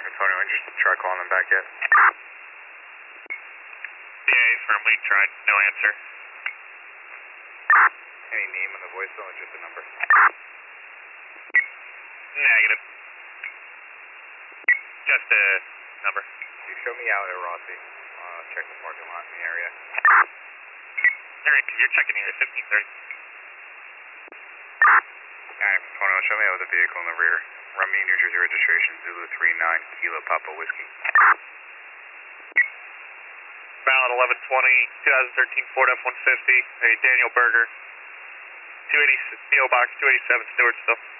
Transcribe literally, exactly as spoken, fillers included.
Antonio, I just try calling them back yet. C A firmly tried, no answer. Any name on the voicemail or just a number? Negative. Just a number. You show me out at Rossi. Uh, check the parking lot in the area. Alright, you're checking here at fifteen thirty. Alright, Antonio, show me out with the vehicle in the rear. Run me New Jersey registration, Zulu three nine, Kilo Papa Whiskey. Valid eleven twenty, twenty thirteen Ford F one fifty, a Daniel Berger, two eighty, P O Box two eighty-seven, Stewartsville.